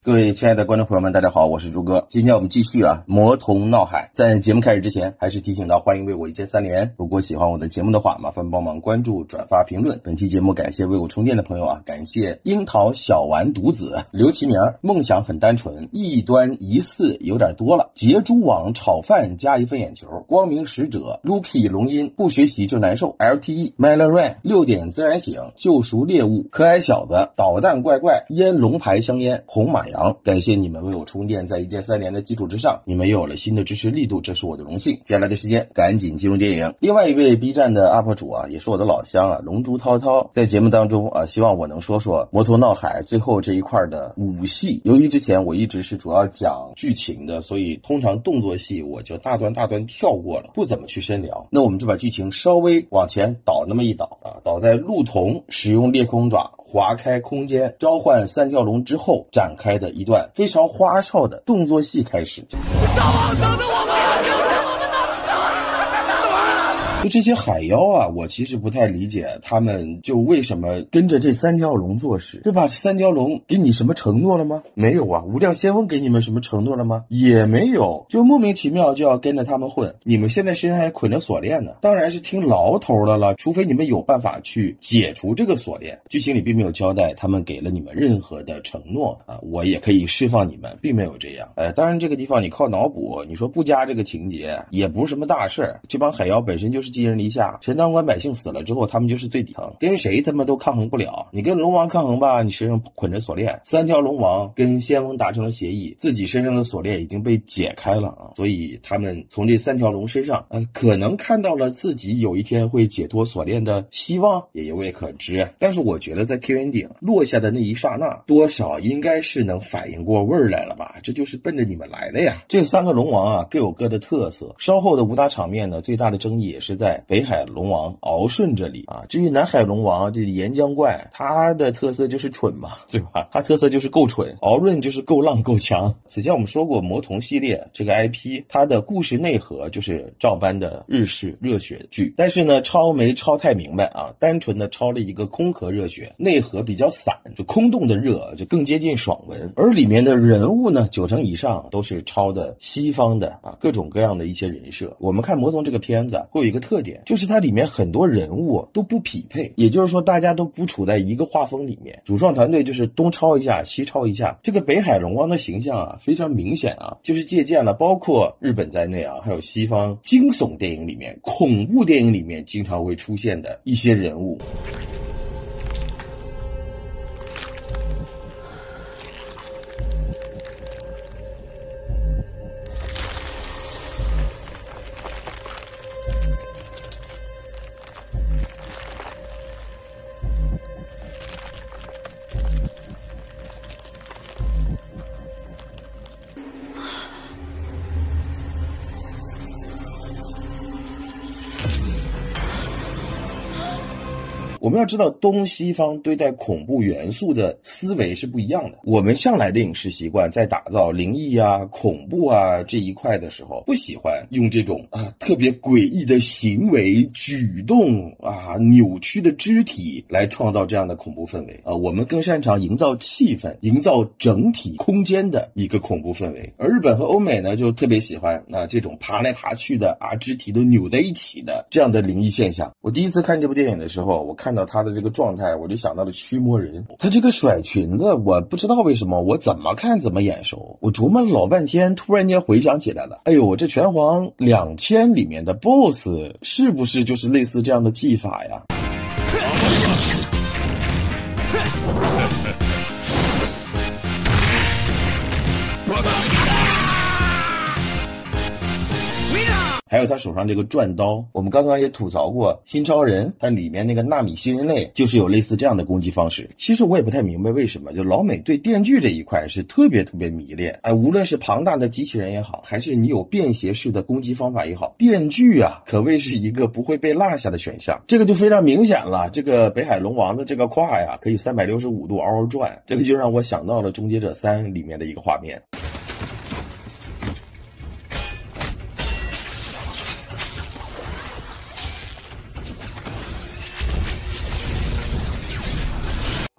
各位亲爱的观众朋友们，大家好，我是朱哥。今天我们继续魔童闹海。在节目开始之前，还是提醒到欢迎为我一键三连。如果喜欢我的节目的话，麻烦帮忙关注、转发、评论。本期节目感谢为我充电的朋友感谢樱桃小丸独子、刘其明、梦想很单纯、异端疑似有点多了、杰猪网炒饭加一份眼球、光明使者、Lucky 龙音不学习就难受、LTE Melon Rain 6点自然醒、救赎猎物、可爱小子、捣蛋怪怪、烟龙牌香烟、红马羊，感谢你们为我充电，在一键三连的基础之上，你们又有了新的支持力度，这是我的荣幸。接下来的时间赶紧进入电影。另外一位 B 站的 UP 主也是我的老乡龙珠涛涛，在节目当中希望我能说说魔头闹海最后这一块的武戏。由于之前我一直是主要讲剧情的，所以通常动作戏我就大段跳过了，不怎么去深聊。那我们就把剧情稍微往前倒那么一倒倒在陆童使用裂空爪划开空间召唤三条龙之后展开的一段非常花哨的动作戏开始。 大王，等等我们！ 就这些海妖我其实不太理解他们就为什么跟着这三条龙做事，对吧？三条龙给你什么承诺了吗？没有无量仙翁给你们什么承诺了吗？也没有，就莫名其妙就要跟着他们混。你们现在身上还捆着锁链呢，当然是听牢头的了，除非你们有办法去解除这个锁链。剧情里并没有交代他们给了你们任何的承诺我也可以释放你们，并没有这样。当然这个地方你靠脑补，你说不加这个情节也不是什么大事。这帮海妖本身就是寄人篱下，陈塘关百姓死了之后他们就是最底层，跟谁他们都抗衡不了。你跟龙王抗衡吧，你身上捆着锁链。三条龙王跟仙翁达成了协议，自己身上的锁链已经被解开了所以他们从这三条龙身上可能看到了自己有一天会解脱锁链的希望，也有未可知。但是我觉得在 Q 顶落下的那一刹那，多少应该是能反应过味儿来了吧，这就是奔着你们来的呀。这三个龙王各有各的特色，稍后的武打场面呢，最大的争议也是在北海龙王敖顺这里至于南海龙王这岩浆怪，他的特色就是蠢嘛，对吧？他特色就是够蠢，敖润就是够浪够强。此前我们说过魔童系列这个 IP 它的故事内核就是照搬的日式热血剧，但是呢抄没抄太明白单纯的抄了一个空壳热血，内核比较散，就空洞的热，就更接近爽文。而里面的人物呢90%以上都是抄的西方的各种各样的一些人设。我们看魔童这个片子会有一个特点，就是它里面很多人物都不匹配，也就是说大家都不处在一个画风里面，主创团队就是东抄一下西抄一下。这个北海龙王的形象非常明显就是借鉴了包括日本在内还有西方惊悚电影里面、恐怖电影里面经常会出现的一些人物。我们要知道东西方对待恐怖元素的思维是不一样的。我们向来的影视习惯在打造灵异恐怖这一块的时候，不喜欢用这种特别诡异的行为举动扭曲的肢体来创造这样的恐怖氛围我们更擅长营造气氛，营造整体空间的一个恐怖氛围。而日本和欧美呢就特别喜欢这种爬来爬去的肢体都扭在一起的这样的灵异现象。我第一次看这部电影的时候，我看到他的这个状态，我就想到了驱魔人。他这个甩裙子，我不知道为什么我怎么看怎么眼熟，我琢磨了老半天，突然间回想起来了，哎呦，这拳皇2000里面的 BOSS 是不是就是类似这样的技法呀？还有他手上这个转刀，我们刚刚也吐槽过新超人，但里面那个纳米新人类就是有类似这样的攻击方式。其实我也不太明白为什么就老美对电锯这一块是特别迷恋无论是庞大的机器人也好，还是你有便携式的攻击方法也好，电锯可谓是一个不会被落下的选项。这个就非常明显了，这个北海龙王的这个胯可以365度嗷嗷转，这个就让我想到了终结者3里面的一个画面。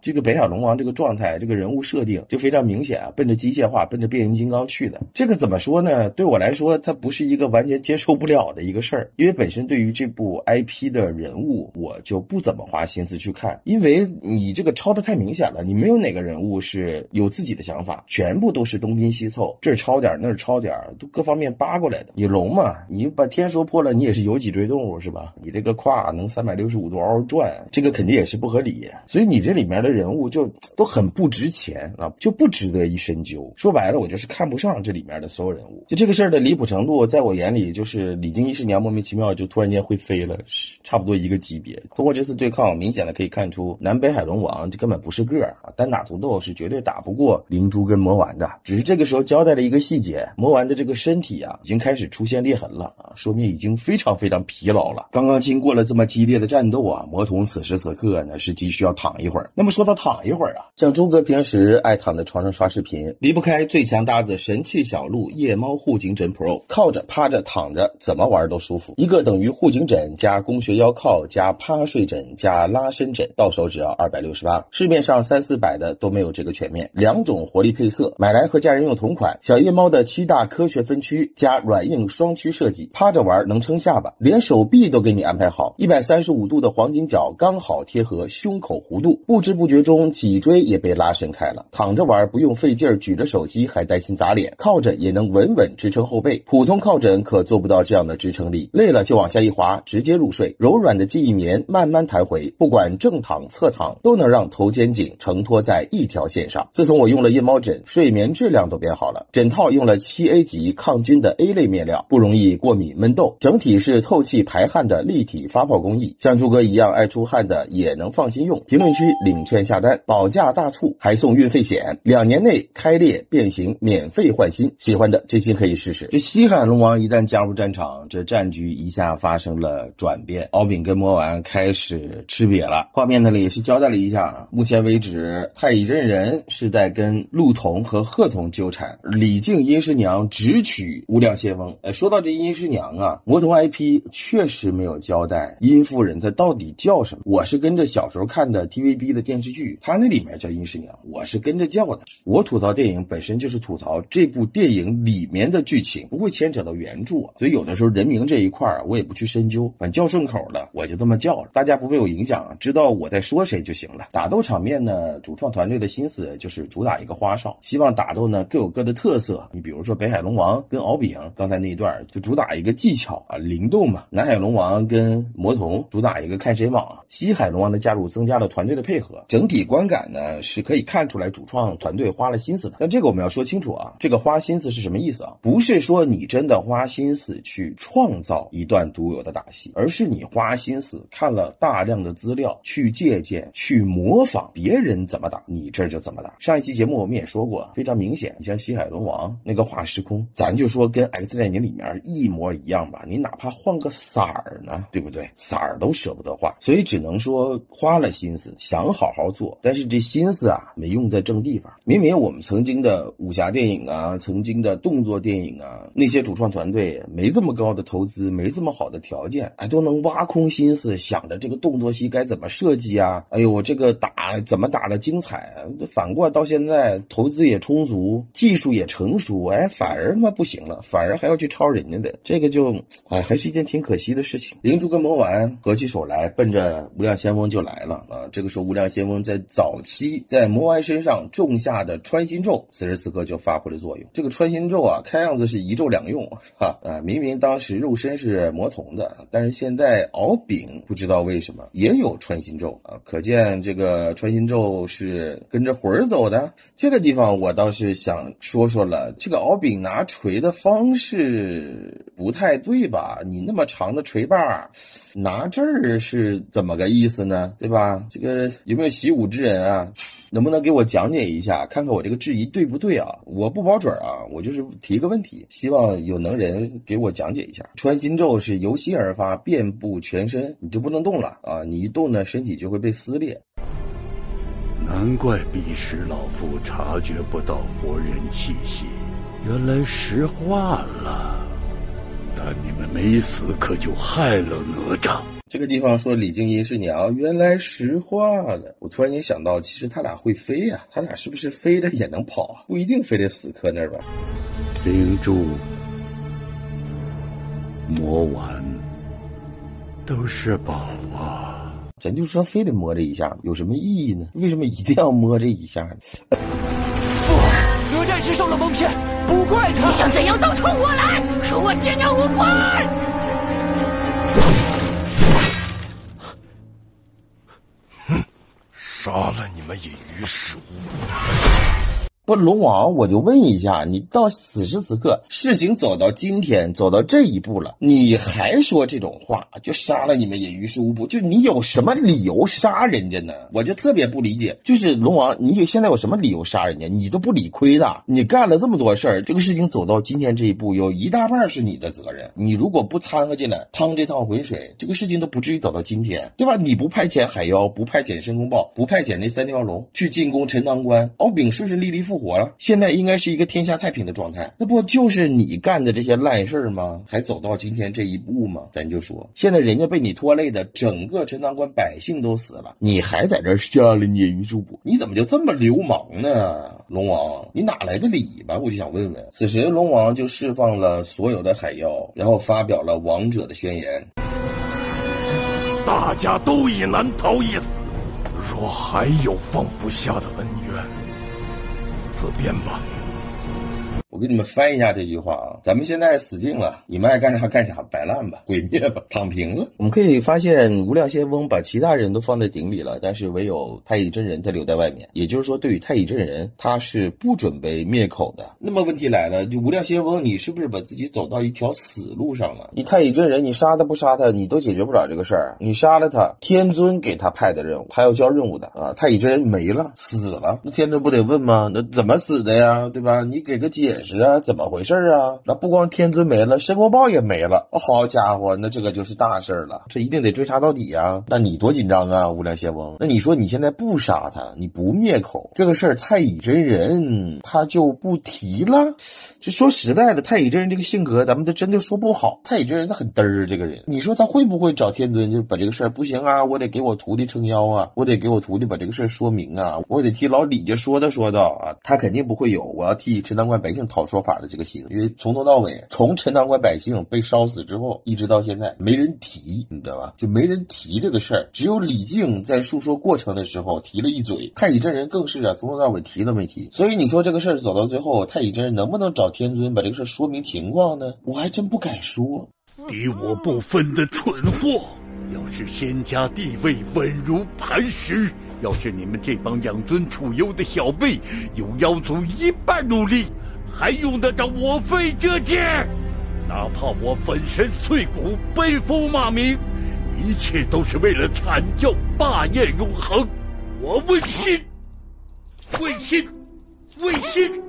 这个北海龙王这个状态，这个人物设定就非常明显啊，奔着机械化，奔着变形金刚去的。这个怎么说呢？对我来说，它不是一个完全接受不了的一个事儿，因为本身对于这部 IP 的人物，我就不怎么花心思去看，因为你这个抄的太明显了，你没有哪个人物是有自己的想法，全部都是东拼西凑，这儿抄点那儿抄点，都各方面扒过来的。你龙嘛，你把天说破了，你也是有脊椎动物是吧？你这个胯能365度嗷嗷转，这个肯定也是不合理，所以你这里面的人物就都很不值钱啊，就不值得一深究。说白了，我就是看不上这里面的所有人物。就这个事儿的离谱程度，在我眼里就是李靖伊师娘莫名其妙就突然间会飞了，差不多一个级别。通过这次对抗，明显的可以看出南北海龙王这根本不是个啊，单打独斗是绝对打不过灵珠跟魔丸的。只是这个时候交代了一个细节，魔丸的这个身体啊已经开始出现裂痕了啊，说明已经非常非常疲劳了。刚刚经过了这么激烈的战斗啊，魔童此时此刻呢是急需要躺一会儿。那么说到躺一会儿啊，像朱哥平时爱躺在床上刷视频，离不开最强搭子神器小鹿夜猫护颈枕 Pro， 靠着趴着躺着怎么玩都舒服，一个等于护颈枕加弓穴腰靠加趴睡枕加拉伸枕，到手只要268，市面上300-400的都没有这个全面。2种活力配色，买来和家人用同款。小夜猫的7大科学分区加软硬双区设计，趴着玩能撑下巴，连手臂都给你安排好，135度的黄金角刚好贴合胸口弧度，不知不觉中脊椎也被拉伸开了。躺着玩不用费劲儿举着手机还担心砸脸，靠着也能稳稳支撑后背，普通靠枕可做不到这样的支撑力，累了就往下一滑直接入睡，柔软的记忆棉慢慢弹回，不管正躺侧躺都能让头肩颈承托在一条线上。自从我用了夜猫枕，睡眠质量都变好了，枕套用了7A 级抗菌的 A 类面料，不容易过敏闷痘，整体是透气排汗的立体发泡工艺，像朱哥一样爱出汗的也能放心用。评论区领券下单，保价大促，还送运费险，2年内开裂变形免费换新，喜欢的这期可以试试。这西海龙王一旦加入战场，这战局一下发生了转变，敖丙跟魔丸开始吃瘪了。画面那里也是交代了一下，目前为止太乙真人是在跟陆童和鹤童纠缠，李靖阴师娘直取无量仙翁。说到这阴师娘啊，魔童 IP 确实没有交代阴夫人她到底叫什么。我是跟着小时候看的 TVB 的电视剧，它那里面叫阴师娘，我是跟着叫的。我吐槽电影本身就是吐槽这部电影里面的剧情，不会牵扯到原著所以有的时候人名这一块我也不去深究，反正叫顺口了我就这么叫了，大家不被我影响，知道我在说谁就行了。打斗场面呢，主创团队的心思就是主打一个花哨，希望打斗呢各有各的特色。你比如说北海龙王跟敖丙刚才那一段就主打一个技巧啊灵动嘛，南海龙王跟魔童主打一个看谁猛，西海龙王的加入增加了团队的配合，整体观感呢是可以看出来主创团队花了心思的。但这个我们要说清楚啊，这个花心思是什么意思啊？不是说你真的花心思去创造一段独有的打戏，而是你花心思看了大量的资料，去借鉴去模仿别人怎么打，你这就怎么打。上一期节目我们也说过，非常明显，像西海龙王那个画时空，咱就说跟 X 战警里面一模一样吧，你哪怕换个色儿呢，对不对？色儿都舍不得画，所以只能说花了心思想好好做，但是这心思啊没用在正地方。明明我们曾经的武侠电影啊，曾经的动作电影啊，那些主创团队没这么高的投资，没这么好的条件，都能挖空心思想着这个动作戏该怎么设计啊，哎呦我这个打怎么打的精彩，反过到现在投资也充足，技术也成熟，反而不行了，反而还要去抄人家的，这个就还是一件挺可惜的事情。灵珠跟魔丸合起手来，奔着无量仙翁就来了啊！这个时候无量仙翁在早期在魔丸身上种下的穿心咒，此时此刻就发挥了作用。这个穿心咒啊，看样子是一咒两用明明当时肉身是魔童的，但是现在敖丙不知道为什么也有穿心咒啊，可见这个穿心咒是跟着魂儿走的。这个地方我倒是想说说了，这个敖丙拿锤的方式不太对吧？你那么长的锤把拿这儿是怎么个意思呢？对吧？这个有没有习武之人啊？能不能给我讲解一下，看看我这个质疑对不对啊？我不保准啊，我就是提个问题，希望有能人给我讲解一下。穿心咒是由心而发，遍布全身，你就不能动了啊！你一动呢，身体就会被撕裂。 难怪彼时老夫察觉不到活人气息，原来石化了。但你们没死，可就害了哪吒。 这个地方说李靖筠是娘，原来实话的。我突然间想到，其实他俩会飞啊，他俩是不是飞着也能跑啊？不一定非得死磕那儿吧。 灵珠、魔丸都是宝啊， 咱就说非得摸这一下，有什么意义呢？为什么一定要摸这一下呢？ 哪吒是受了蒙骗，不怪他。 你想怎样都冲我来，和我爹娘无关。 杀了你们也于事无补。 不，龙王，我就问一下，你到此时此刻，事情走到今天，走到这一步了，你还说这种话，就杀了你们也于事无补，就你有什么理由杀人家呢？我就特别不理解，就是龙王，你现在有什么理由杀人家？你都不理亏的，你干了这么多事儿，这个事情走到今天这一步，有一大半是你的责任。你如果不掺和进来，趟这趟浑水，这个事情都不至于走到今天，对吧？你不派遣海妖，不派遣申公豹，不派遣那三条龙去进攻陈塘关，敖丙顺顺利利复活了，现在应该是一个天下太平的状态，那不就是你干的这些烂事儿吗？才走到今天这一步吗？咱就说，现在人家被你拖累的，整个陈塘关百姓都死了，你还在这儿杀了孽于主补，你怎么就这么流氓呢？龙王，你哪来的理吧？我就想问问。此时龙王就释放了所有的海妖，然后发表了王者的宣言： 大家都已难逃一死，若还有放不下的恩怨，自便吧。 我给你们翻一下这句话啊，咱们现在死定了，你们爱干啥干啥，摆烂吧，毁灭吧，躺平了。我们可以发现无量仙翁把其他人都放在鼎里了，但是唯有太乙真人他留在外面，也就是说对于太乙真人他是不准备灭口的。那么问题来了，就无量仙翁你是不是把自己走到一条死路上了？你太乙真人你杀他不杀他你都解决不了这个事儿，你杀了他，天尊给他派的任务，他要交任务的啊，太乙真人没了，死了，那天尊不得问吗？那怎么死的呀，对吧？你给个解释啊，怎么回事啊？那不光天尊没了，申公豹也没了，好家伙，那这个就是大事了，这一定得追查到底啊！那你多紧张啊，无量仙翁？那你说你现在不杀他，你不灭口，这个事儿太乙真人他就不提了。就说实在的，太乙真人这个性格，咱们都真的说不好。太乙真人他很嘚儿，这个人，你说他会不会找天尊就把这个事儿不行啊？我得给我徒弟撑腰啊，我得给我徒弟把这个事儿说明啊，我得替老李家说道啊，他肯定不会有我要替陈塘关百姓讨说法的这个心，因为从头到尾，从陈塘关百姓被烧死之后，一直到现在没人提，你知道吧？就没人提这个事儿，只有李靖在述说过程的时候提了一嘴，太乙真人更是啊，从头到尾提都没提。所以你说这个事儿走到最后，太乙真人能不能找天尊把这个事儿说明情况呢？我还真不敢说。 敌我不分的蠢货，要是仙家地位稳如磐石，要是你们这帮养尊处优的小辈有妖族一半努力，还用得着我费这劲？哪怕我粉身碎骨，背负骂名，一切都是为了阐教霸业永恒。我问心，问心，问心，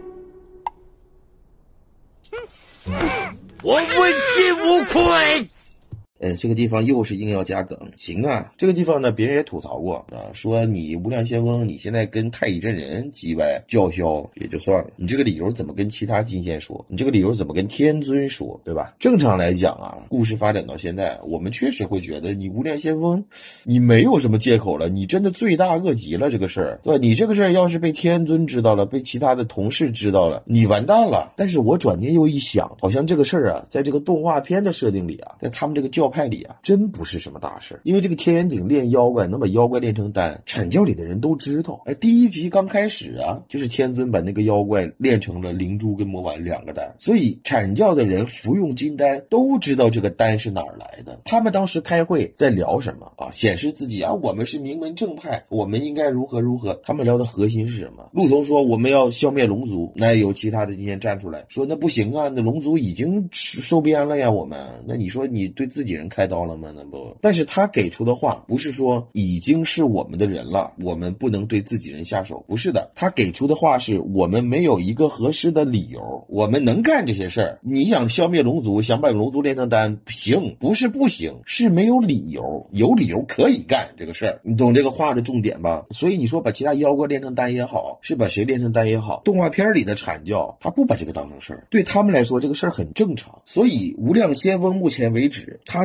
我问心无愧。 这个地方又是硬要加梗，行啊。这个地方呢，别人也吐槽过啊，说你无量仙翁，你现在跟太乙真人叽歪叫嚣也就算了，你这个理由怎么跟其他金仙说？你这个理由怎么跟天尊说？对吧？正常来讲啊，故事发展到现在，我们确实会觉得你无量仙翁，你没有什么借口了，你真的罪大恶极了这个事儿，对吧？你这个事儿要是被天尊知道了，被其他的同事知道了，你完蛋了。但是我转念又一想，好像这个事儿啊，在这个动画片的设定里啊，在他们这个教派里啊，真不是什么大事。因为这个天元鼎炼妖怪，能把妖怪炼成丹，阐教里的人都知道。第一集刚开始啊，就是天尊把那个妖怪炼成了灵珠跟魔丸两个丹，所以阐教的人服用金丹都知道这个丹是哪儿来的。他们当时开会在聊什么啊？显示自己啊，我们是名门正派，我们应该如何如何。他们聊的核心是什么？陆从说我们要消灭龙族，那有其他的金仙站出来说那不行啊，那龙族已经收编了呀，我们那你说你对自己人开刀了吗？那不，但是他给出的话不是说已经是我们的人了，我们不能对自己人下手，不是的，他给出的话是我们没有一个合适的理由，我们能干这些事儿。你想消灭龙族，想把龙族炼成丹，行，不是不行，是没有理由，有理由可以干这个事儿，你懂这个话的重点吧？所以你说把其他妖怪炼成丹也好，是把谁炼成丹也好，动画片里的阐教他不把这个当成事儿，对他们来说这个事儿很正常。所以无量仙翁目前为止他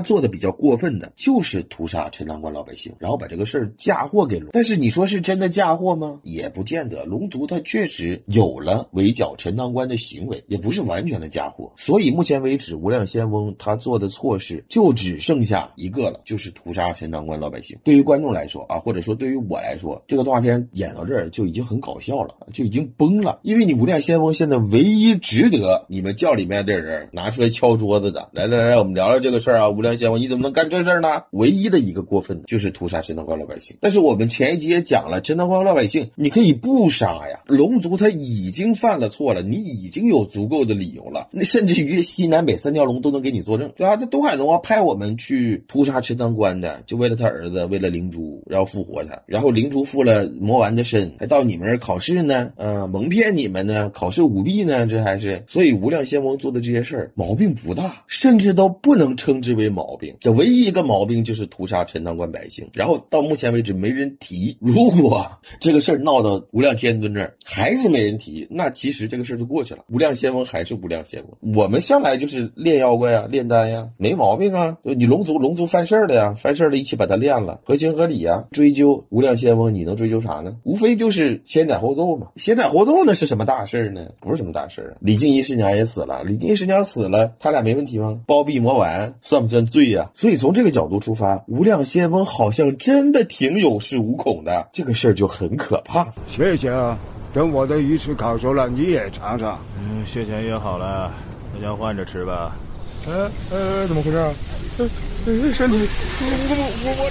做的比较过分的就是屠杀陈塘关老百姓，然后把这个事儿嫁祸给龙。但是你说是真的嫁祸吗？也不见得，龙族他确实有了围剿陈塘关的行为，也不是完全的嫁祸。所以目前为止无量仙翁他做的错事就只剩下一个了，就是屠杀陈塘关老百姓。对于观众来说啊，或者说对于我来说，这个动画片演到这儿就已经很搞笑了，就已经崩了。因为你无量仙翁现在唯一值得你们教里面的人拿出来敲桌子的，来，我们聊聊这个事儿啊，无量仙翁你怎么能干这事儿呢？唯一的一个过分的就是屠杀陈塘关老百姓。但是我们前一集也讲了，陈塘关老百姓你可以不杀呀，龙族他已经犯了错了，你已经有足够的理由了，那甚至于西南北三条龙都能给你作证，对吧？这东海龙王派我们去屠杀陈塘关的，就为了他儿子，为了灵珠，然后复活他，然后灵珠附了魔丸的身，还到你们这儿考试呢，蒙骗你们呢，考试舞弊呢，这还是。所以无量仙翁做的这些事儿毛病不大，甚至都不能称之为毛病。这唯一一个毛病就是屠杀陈塘关百姓，然后到目前为止没人提。如果这个事儿闹到无量天尊这儿还是没人提，那其实这个事儿就过去了，无量仙翁还是无量仙翁。我们向来就是炼妖怪啊，炼丹呀，没毛病啊。你龙族犯事儿的呀，犯事儿的一起把它炼了，合情合理啊。追究无量仙翁，你能追究啥呢？无非就是先斩后奏嘛。先斩后奏那是什么大事呢？不是什么大事啊。李靖一师娘也死了，李靖一师娘死了，他俩没问题吗？包庇魔丸算不算罪呀？所以从这个角度出发，无量仙翁好像真的挺有恃无恐的，这个事儿就很可怕。 谢谢啊，等我的鱼翅烤熟了你也尝尝。 谢谢约好了，大家换着吃吧。怎么回事？身体，我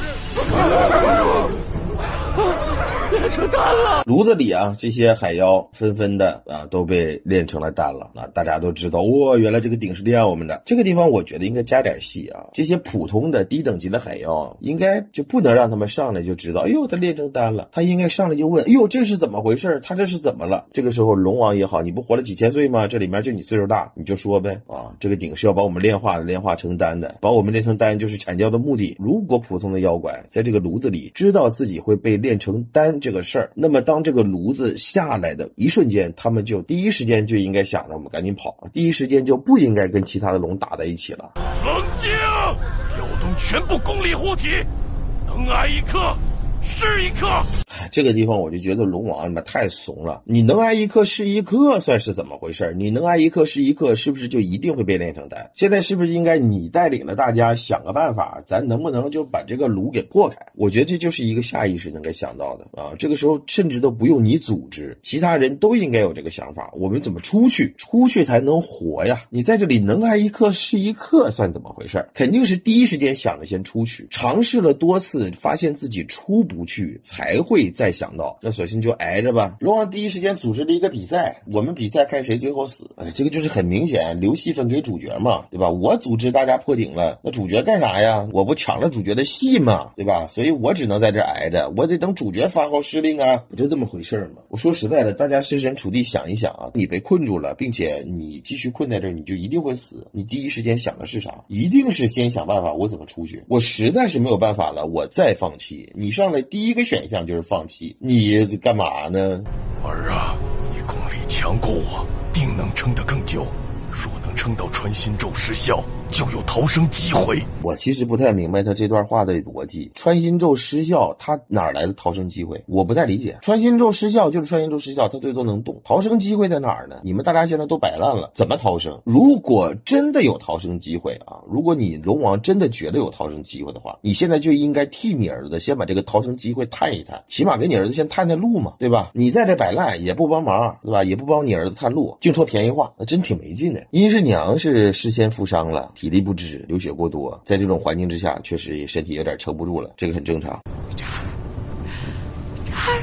这炼成丹了。 炉子里啊，这些海妖纷纷的都被炼成了丹了啊！大家都知道，原来这个鼎是炼我们的。这个地方我觉得应该加点戏啊，这些普通的低等级的海妖应该就不能让他们上来就知道，哎呦，他炼成丹了，他应该上来就问，哎呦，这是怎么回事？他这是怎么了？这个时候龙王也好，你不活了几千岁吗？这里面就你岁数大，你就说呗啊，这个鼎是要把我们炼化成丹的，把我们炼成丹就是阐教的目的。如果普通的妖怪在这个炉子里知道自己会被炼成丹这个事儿，那么当这个炉子下来的一瞬间，他们就第一时间就应该想着我们赶紧跑，第一时间就不应该跟其他的龙打在一起了。 冷静，调动全部功力护体，能挨一刻是一刻。 这个地方我就觉得龙王太怂了，你能挨一刻是一刻算是怎么回事？你能挨一刻是一刻，是不是就一定会被炼成丹？现在是不是应该你带领了大家想个办法，咱能不能就把这个炉给破开？我觉得这就是一个下意识能够想到的啊。这个时候甚至都不用你组织，其他人都应该有这个想法，我们怎么出去才能活呀？你在这里能挨一刻是一刻算怎么回事？肯定是第一时间想着先出去，尝试了多次发现自己出不去，才会再想到那索性就挨着吧。龙王第一时间组织了一个比赛，我们比赛看谁最后死。这个就是很明显留戏份给主角嘛，对吧？我组织大家破顶了，那主角干啥呀？我不抢了主角的戏嘛，对吧？所以我只能在这挨着，我得等主角发号施令啊，不就这么回事吗？我说实在的，大家设身处地想一想啊，你被困住了，并且你继续困在这儿，你就一定会死。你第一时间想的是啥？一定是先想办法我怎么出去，我实在是没有办法了，我再放弃。你上来第一个选项就是放弃，你干嘛呢？ 儿啊，你功力强过我，定能撑得更久。若能撑到穿心咒失效，就有逃生机会。 我其实不太明白他这段话的逻辑，穿心咒失效他哪来的逃生机会？我不太理解。穿心咒失效就是穿心咒失效，他最多能动，逃生机会在哪儿呢？你们大家现在都摆烂了，怎么逃生？如果真的有逃生机会啊，如果你龙王真的觉得有逃生机会的话，你现在就应该替你儿子先把这个逃生机会探一探，起码给你儿子先探探路嘛，对吧？你在这摆烂也不帮忙，对吧？也不帮你儿子探路，净说便宜话，那真挺没劲的。殷师娘是事先负伤了，体力不支，流血过多，在这种环境之下确实身体有点撑不住了，这个很正常。 这儿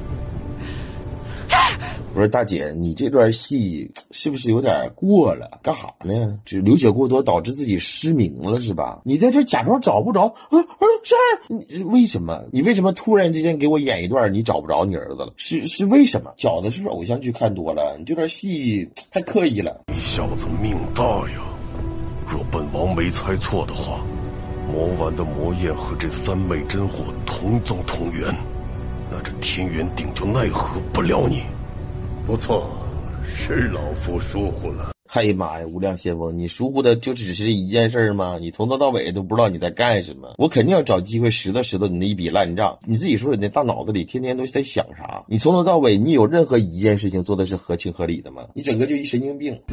不是大姐，你这段戏是不是有点过了？干啥呢？就是流血过多导致自己失明了是吧？你在这假装找不着是为什么？你为什么突然之间给我演一段你找不着你儿子了？是为什么？饺子是不是偶像剧看多了？你这段戏太刻意了。 你小子命大呀！若本王没猜错的话，魔丸的魔焰和这三昧真火同宗同源，那这天元鼎就奈何不了你。 不错，是老夫疏忽了。 哎呀妈呀，无量先锋，你疏忽的就只是一件事吗？你从头到尾都不知道你在干什么。我肯定要找机会拾掇拾掇你那一笔烂账。你自己说，你那大脑子里天天都在想啥？你从头到尾，你有任何一件事情做的是合情合理的吗？你整个就一神经病。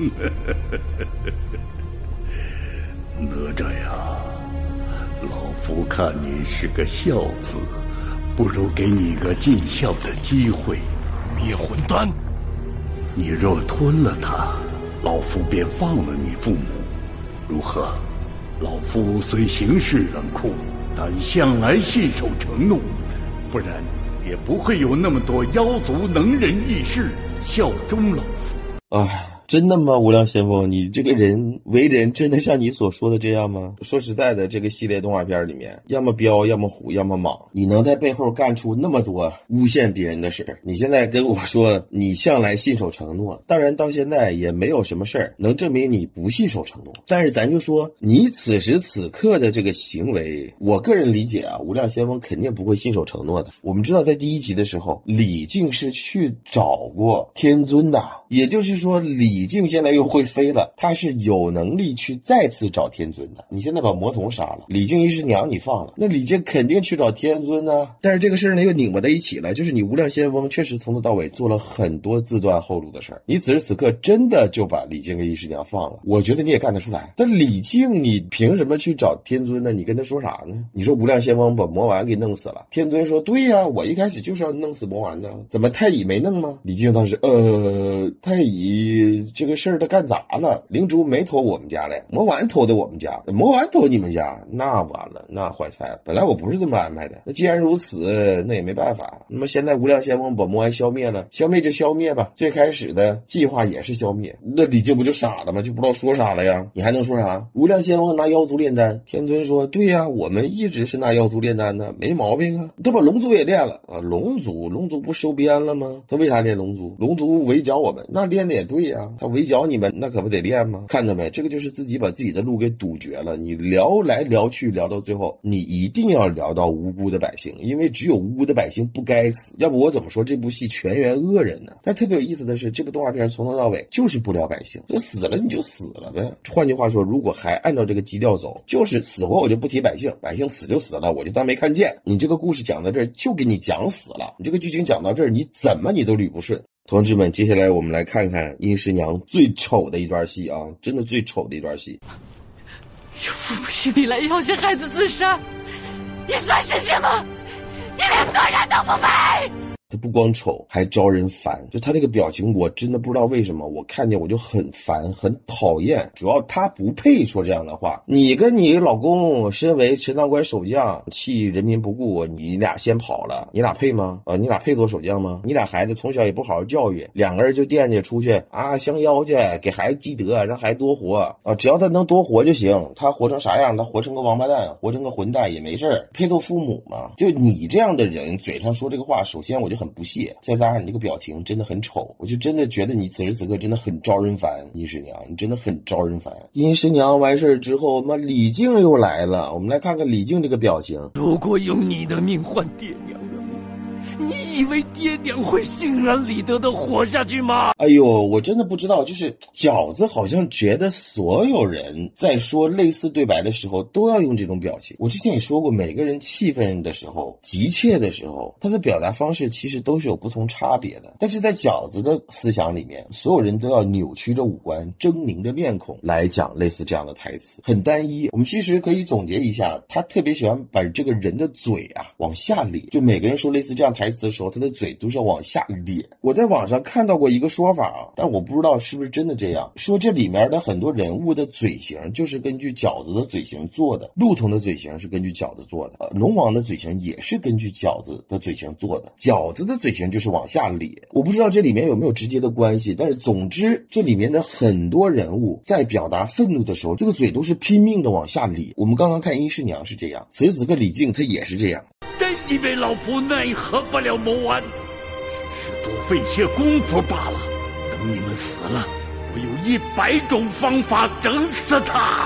哪吒呀，老夫看你是个孝子，不如给你个尽孝的机会。 灭魂丹， 你若吞了它，老夫便放了你父母，如何？老夫虽行事冷酷，但向来信守承诺，不然也不会有那么多妖族能人异士效忠老夫。 唉，真的吗？无量先锋，你这个人为人真的像你所说的这样吗？说实在的，这个系列动画片里面，要么彪，要么虎，要么莽，你能在背后干出那么多诬陷别人的事，你现在跟我说你向来信守承诺，当然到现在也没有什么事儿能证明你不信守承诺。但是咱就说你此时此刻的这个行为，我个人理解啊，无量先锋肯定不会信守承诺的。我们知道在第一集的时候，李靖是去找过天尊的，也就是说李靖现在又会飞了，他是有能力去再次找天尊的。你现在把魔童杀了，李靖一师娘你放了，那李靖肯定去找天尊啊。但是这个事儿呢又拧巴在一起了，就是你无量先锋确实从头到尾做了很多自断后路的事儿，你此时此刻真的就把李靖跟一师娘放了，我觉得你也干得出来。但李靖你凭什么去找天尊呢？你跟他说啥呢？你说无量先锋把魔丸给弄死了，天尊说对呀，我一开始就是要弄死魔丸的，怎么太乙没弄吗？李靖当时太乙这个事儿他干砸了，灵珠没偷我们家来，魔丸偷的我们家，魔丸偷你们家，那完了，那坏菜了。本来我不是这么安排的，那既然如此，那也没办法。那么现在无量先锋把魔丸消灭了，消灭就消灭吧，最开始的计划也是消灭，那李靖不就傻了吗？就不知道说啥了呀？你还能说啥？无量先锋拿妖族炼丹，天尊说对呀，我们一直是拿妖族炼丹的，没毛病啊。他把龙族也炼了啊，龙族不收编了吗？他为啥炼龙族？龙族围剿我们，那练的也对呀，他围剿你们，那可不得练吗？看到没？这个就是自己把自己的路给堵绝了。你聊来聊去，聊到最后，你一定要聊到无辜的百姓，因为只有无辜的百姓不该死，要不我怎么说这部戏全员恶人呢？但特别有意思的是，这部动画片从头到尾就是不聊百姓，就死了你就死了呗。换句话说，如果还按照这个基调走，就是死活我就不提百姓，百姓死就死了，我就当没看见。你这个故事讲到这儿就给你讲死了，你这个剧情讲到这儿，你怎么你都捋不顺。同志们，接下来我们来看看殷师娘最丑的一段戏啊，真的最丑的一段戏。 有父母性命来要挟孩子自杀，你算神仙吗？你连做人都不配！ 他不光丑还招人烦，就他这个表情我真的不知道为什么我看见我就很烦很讨厌，主要他不配说这样的话。你跟你老公身为陈塘关守将，弃人民不顾，你俩先跑了，你俩配吗？你俩配做守将吗？你俩孩子从小也不好好教育，两个人就惦记出去啊降妖去，给孩子积德，让孩子多活啊，只要他能多活就行，他活成啥样，他活成个王八蛋，活成个混蛋也没事，配做父母嘛。就你这样的人嘴上说这个话，首先我就很不屑，再加上你这个表情真的很丑，我就真的觉得你此时此刻真的很招人烦。殷师娘你真的很招人烦。殷师娘完事之后，李靖又来了，我们来看看李靖这个表情。 如果用你的命换爹娘的命，你以为爹娘会心安理得的活下去吗？ 哎呦，我真的不知道，就是饺子好像觉得所有人在说类似对白的时候都要用这种表情。我之前也说过，每个人气愤的时候急切的时候，他的表达方式其实都是有不同差别的，但是在饺子的思想里面，所有人都要扭曲着五官，狰狞着面孔来讲类似这样的台词，很单一。我们其实可以总结一下，他特别喜欢把这个人的嘴啊往下咧，就每个人说类似这样台词的时候，他的嘴都是要往下咧。我在网上看到过一个说法啊，但我不知道是不是真的这样，说这里面的很多人物的嘴型就是根据饺子的嘴型做的，鹿腾的嘴型是根据饺子做的，龙王的嘴型也是根据饺子的嘴型做的，饺子的嘴型就是往下咧。我不知道这里面有没有直接的关系，但是总之这里面的很多人物在表达愤怒的时候，这个嘴都是拼命的往下咧。我们刚刚看殷师娘是这样，此时此刻李靖他也是这样。 真以为老夫奈何不了魔丸，是多费些功夫罢了。等你们死了，我有100种方法整死他。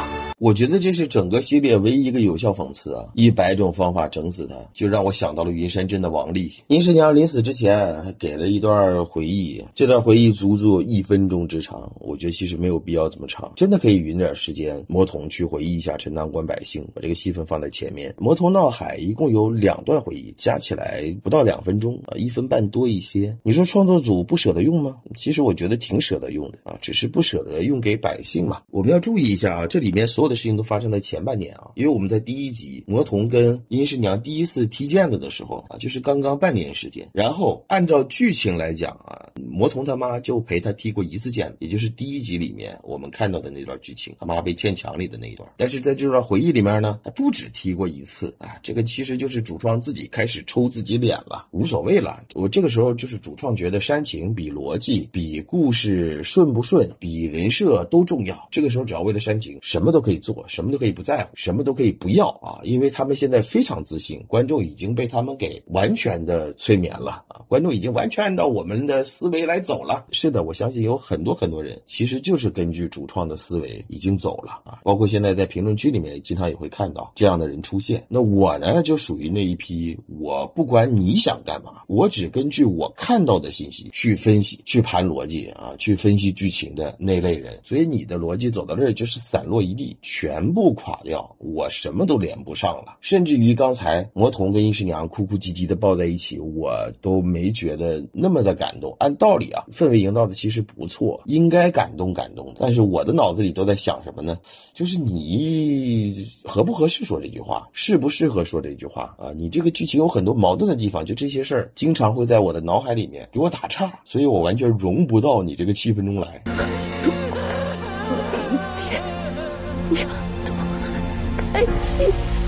我觉得这是整个系列唯一一个有效讽刺啊！100种方法整死他，就让我想到了云山镇的王丽。殷师娘临死之前还给了一段回忆，这段回忆足足1分钟之长，我觉得其实没有必要这么长，真的可以匀点时间，魔童去回忆一下陈塘关百姓，把这个戏份放在前面。魔童闹海一共有2段回忆，加起来不到2分钟啊，1分半多一些。你说创作组不舍得用吗？其实我觉得挺舍得用的啊，只是不舍得用给百姓嘛。我们要注意一下啊，这里面所有的事情都发生在前半年啊，因为我们在第1集魔童跟殷师娘第一次踢毽子的时候啊，就是刚刚半年时间。然后按照剧情来讲啊，魔童他妈就陪他踢过1次毽子，也就是第1集里面我们看到的那段剧情，他妈被嵌墙里的那一段。但是在这段回忆里面呢，还不止踢过1次啊，这个其实就是主创自己开始抽自己脸了，无所谓了。我这个时候就是主创觉得煽情比逻辑、比故事顺不顺、比人设都重要。这个时候只要为了煽情，什么都可以做，什么都可以不在乎，什么都可以不要啊，因为他们现在非常自信，观众已经被他们给完全的催眠了啊，观众已经完全按照我们的思维来走了。是的，我相信有很多人其实就是根据主创的思维已经走了啊，包括现在在评论区里面经常也会看到这样的人出现。那我呢就属于那一批，我不管你想干嘛，我只根据我看到的信息去分析、去盘逻辑啊，去分析剧情的那类人。所以你的逻辑走到这儿就是散落一地，全部垮掉，我什么都连不上了。甚至于刚才魔童跟殷师娘哭哭唧唧的抱在一起，我都没觉得那么的感动。按道理啊，氛围营造的其实不错，应该感动的。但是我的脑子里都在想什么呢？就是你合不合适说这句话，适不适合说这句话啊？你这个剧情有很多矛盾的地方，就这些事儿经常会在我的脑海里面给我打岔，所以我完全融不到你这个气氛中来。 如果有一天你要多开心，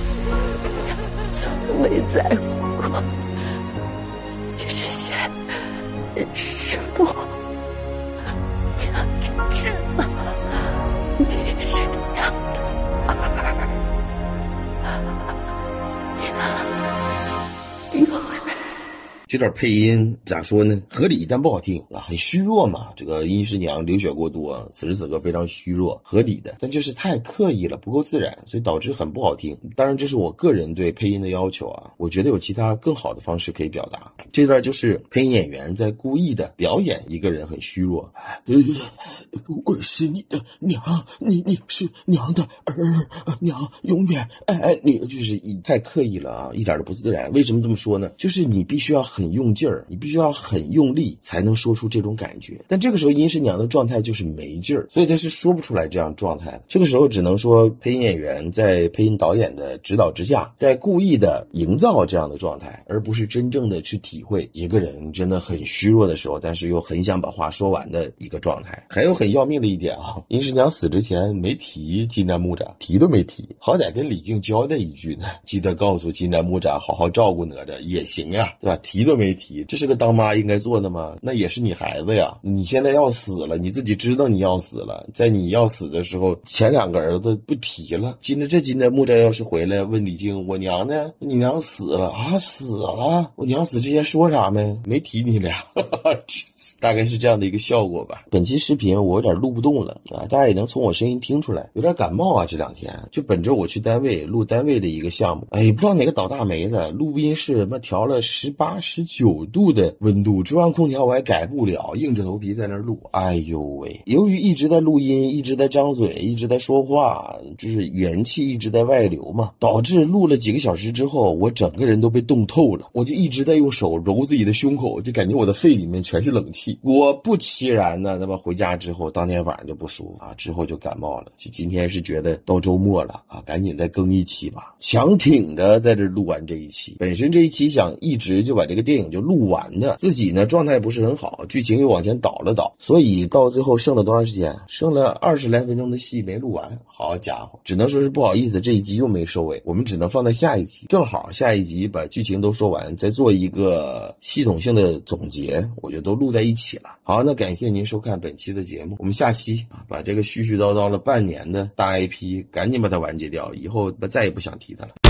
从未在乎过你这些人是我，你要真知道你是娘的儿，你要永远。 这段配音咋说呢？合理但不好听啊，很虚弱嘛。这个殷师娘流血过多，此时此刻非常虚弱，合理的，但就是太刻意了，不够自然，所以导致很不好听。当然这是我个人对配音的要求啊，我觉得有其他更好的方式可以表达。这段就是配音演员在故意的表演一个人很虚弱。我是你的娘，你是娘的儿，娘永远爱你，就是太刻意了啊，一点都不自然。为什么这么说呢？就是你必须要很用劲儿，你必须要很用力才能说出这种感觉。但这个时候殷师娘的状态就是没劲儿，所以她是说不出来这样状态的。这个时候只能说配音演员在配音导演的指导之下，在故意的营造这样的状态，而不是真正的去体会一个人真的很虚弱的时候，但是又很想把话说完的一个状态。还有很要命的一点啊，殷师娘死之前没提金吒木吒，提都没提，好歹跟李靖交代一句呢，记得告诉金吒木吒好好照顾哪吒也行呀，对吧？提都没提，这是个当妈应该做的吗？那也是你孩子呀，你现在要死了，你自己知道你要死了，在你要死的时候，前2个儿子不提了。金吒木吒要是回来问李靖，我娘呢？你娘死了啊？死了？我娘死之前说啥没？没提你俩。大概是这样的一个效果吧。本期视频我有点录不动了啊，大家也能从我声音听出来，有点感冒啊。这2天就本着我去单位录单位的一个项目，不知道哪个倒大霉的，录音室调了18、19度的温度，中央空调我还改不了，硬着头皮在那录。哎呦喂！由于一直在录音，一直在张嘴，一直在说话，就是元气一直在外流嘛，导致录了几个小时之后，我整个人都被冻透了。我就一直在用手揉自己的胸口，就感觉我的肺里面全是冷气。果不其然呢，那么回家之后，当天晚上就不舒服啊，之后就感冒了。今天是觉得到周末了啊，赶紧再更一期吧，强挺着在这录完这一期。本身这一期想一直就把这个电影就录完的，自己呢状态不是很好，剧情又往前倒了倒，所以到最后剩了多长时间？剩了20来分钟的戏没录完。好家伙，只能说是不好意思，这一集又没收尾，我们只能放在下一集。正好下一集把剧情都说完，再做一个系统性的总结，我觉得都录在一起了。好，那感谢您收看本期的节目，我们下期把这个絮絮叨叨了半年的大 IP 赶紧把它完结掉，以后再也不想提它了。